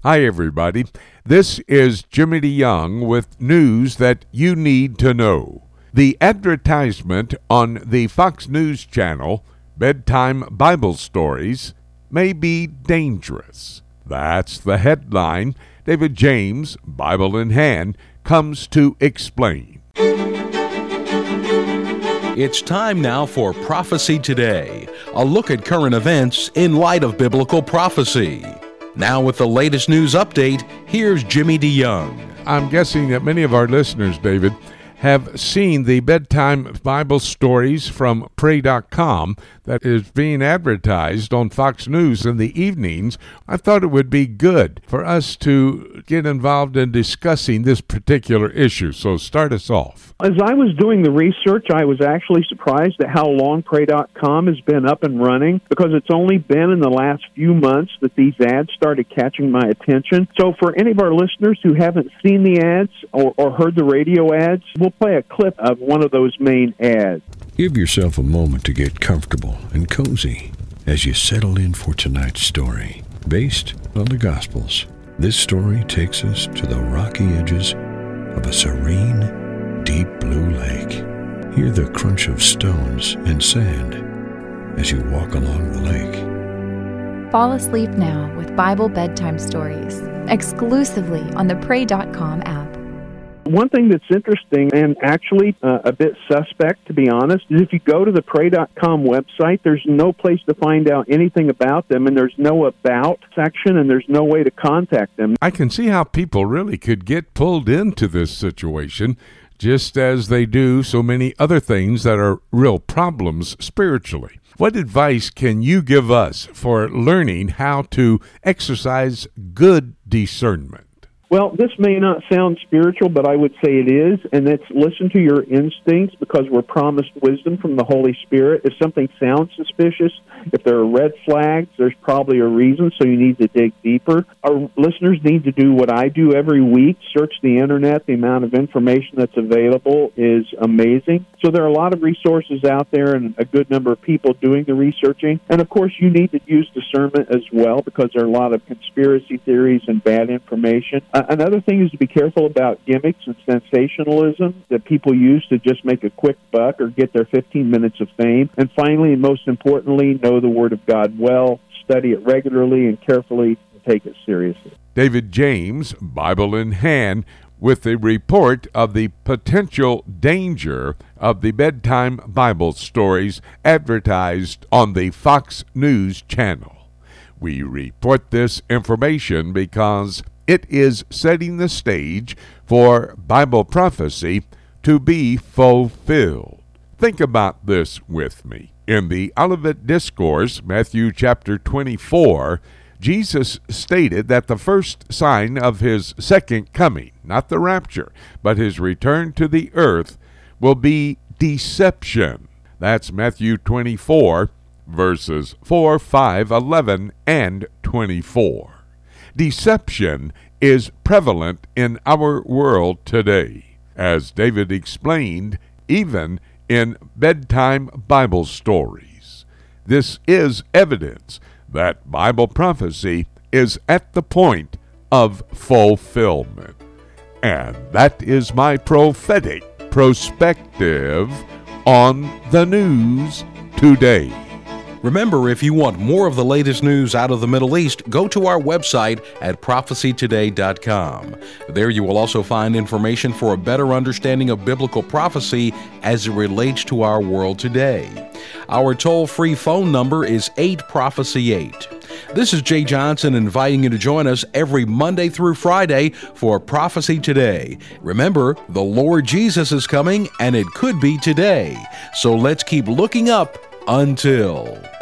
Hi, everybody. This is Jimmy DeYoung with news that you need to know. The advertisement on the Fox News Channel, Bedtime Bible Stories, may be dangerous. That's the headline. David James, Bible in hand, comes to explain. It's time now for Prophecy Today, a look at current events in light of biblical prophecy. Now with the latest news update, here's Jimmy DeYoung. I'm guessing that many of our listeners, David, have seen the Bedtime Bible Stories from Pray.com that is being advertised on Fox News in the evenings. I thought it would be good for us to get involved in discussing this particular issue. So start us off. As I was doing the research, I was actually surprised at how long Pray.com has been up and running, because it's only been in the last few months that these ads started catching my attention. So for any of our listeners who haven't seen the ads or heard the radio ads, we'll play a clip of one of those main ads. Give yourself a moment to get comfortable and cozy as you settle in for tonight's story. Based on the Gospels, this story takes us to the rocky edges of a serene, deep blue lake. Hear the crunch of stones and sand as you walk along the lake. Fall asleep now with Bible Bedtime Stories, exclusively on the Pray.com app. One thing that's interesting and actually a bit suspect, to be honest, is if you go to the Pray.com website, there's no place to find out anything about them, and there's no About section, and there's no way to contact them. I can see how people really could get pulled into this situation, just as they do so many other things that are real problems spiritually. What advice can you give us for learning how to exercise good discernment? Well, this may not sound spiritual, but I would say it is, and that's listen to your instincts, because we're promised wisdom from the Holy Spirit. If something sounds suspicious, if there are red flags, there's probably a reason, so you need to dig deeper. Our listeners need to do what I do every week, search the Internet. The amount of information that's available is amazing. So there are a lot of resources out there and a good number of people doing the researching. And, of course, you need to use discernment as well, because there are a lot of conspiracy theories and bad information. Another thing is to be careful about gimmicks and sensationalism that people use to just make a quick buck or get their 15 minutes of fame. And finally, and most importantly, know the Word of God well, study it regularly and carefully, and take it seriously. David James, Bible in hand, with a report of the potential danger of the Bedtime Bible Stories advertised on the Fox News Channel. We report this information because it is setting the stage for Bible prophecy to be fulfilled. Think about this with me. In the Olivet Discourse, Matthew chapter 24, Jesus stated that the first sign of his second coming, not the rapture, but his return to the earth, will be deception. That's Matthew 24, verses 4, 5, 11, and 24. Deception is prevalent in our world today, as David explained, even in Bedtime Bible Stories. This is evidence that Bible prophecy is at the point of fulfillment. And that is my prophetic perspective on the news today. Remember, if you want more of the latest news out of the Middle East, go to our website at prophecytoday.com. There you will also find information for a better understanding of biblical prophecy as it relates to our world today. Our toll-free phone number is 8-PROPHECY-8. This is Jay Johnson inviting you to join us every Monday through Friday for Prophecy Today. Remember, the Lord Jesus is coming, and it could be today. So let's keep looking up until...